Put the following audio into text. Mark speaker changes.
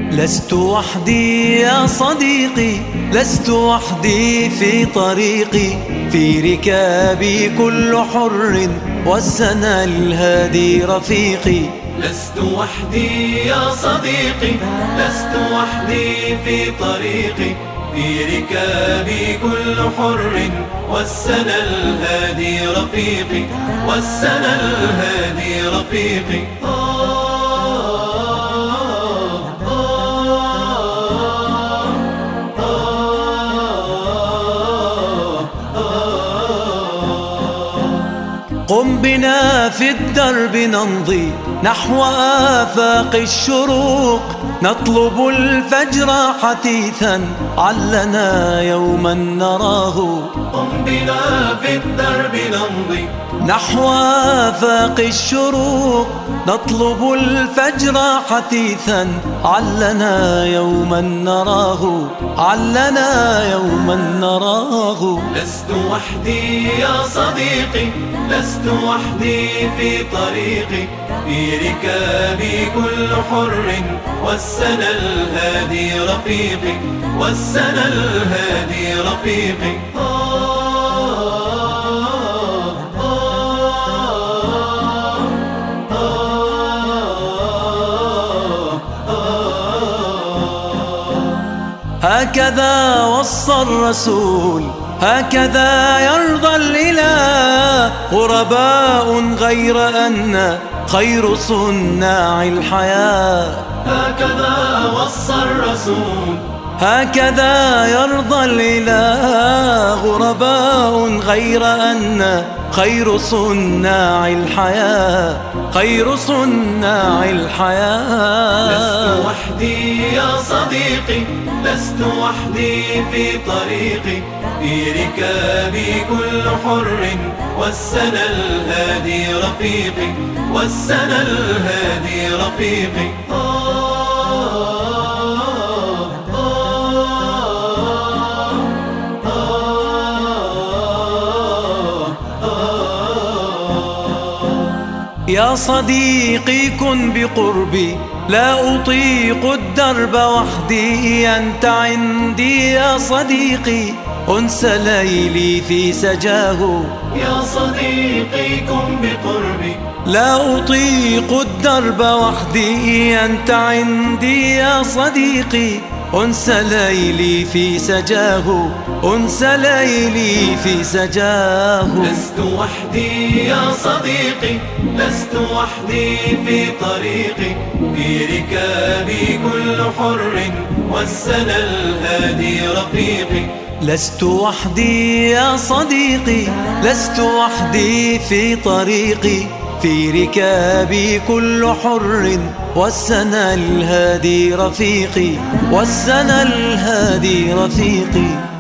Speaker 1: لست وحدي يا صديقي، لست وحدي في طريقي، في ركابي كل حر والسنى الهادي رفيقي.
Speaker 2: لست وحدي يا صديقي، لست وحدي في طريقي، في ركابي كل حر والسنى الهادي رفيقي، والسنى الهادي رفيقي.
Speaker 1: قم بنا في الدرب نمضي نحو آفاق الشروق، نطلب الفجر حثيثا علنا يوما نراه.
Speaker 2: قم بنا في الدرب نمضي
Speaker 1: نحو آفاق الشروق، نطلب الفجر حثيثا علنا يوما نراه، علنا يوما نراه.
Speaker 2: لست وحدي يا صديقي، لست وحدي في طريقي، في ركابي كل حر والسنى الهادي رفيقي، والسنى الهادي رفيقي.
Speaker 1: هكذا وصى الرسول، هكذا يرضى الإله، غرباء غير أن خير صناع الحياة.
Speaker 2: هكذا وصى الرسول،
Speaker 1: هكذا يرضى الإله، غرباء غير أن خير صناع الحياة، خير صناع الحياة.
Speaker 2: لست وحدي يا صديقي، لست وحدي في طريقي، في ركابي كل حر والسنى الهادي رفيقي، والسنى الهادي رفيقي.
Speaker 1: يا صديقي كن بقربي، لا أطيق الدرب وحدي، أنت عندي يا صديقي أنس ليلي في سجاه.
Speaker 2: يا صديقي كن بقربي،
Speaker 1: لا أطيق الدرب وحدي، أنت عندي يا صديقي أنس ليلي في سجاه، أنس ليلي في سجاه.
Speaker 2: لست وحدي يا صديقي، لست وحدي في طريقي، في ركابي كل حر والسنى الهادي رفيقي.
Speaker 1: لست وحدي يا صديقي، لست وحدي في طريقي، في ركابي كل حر والسنى الهادي رفيقي، والسنى الهادي رفيقي.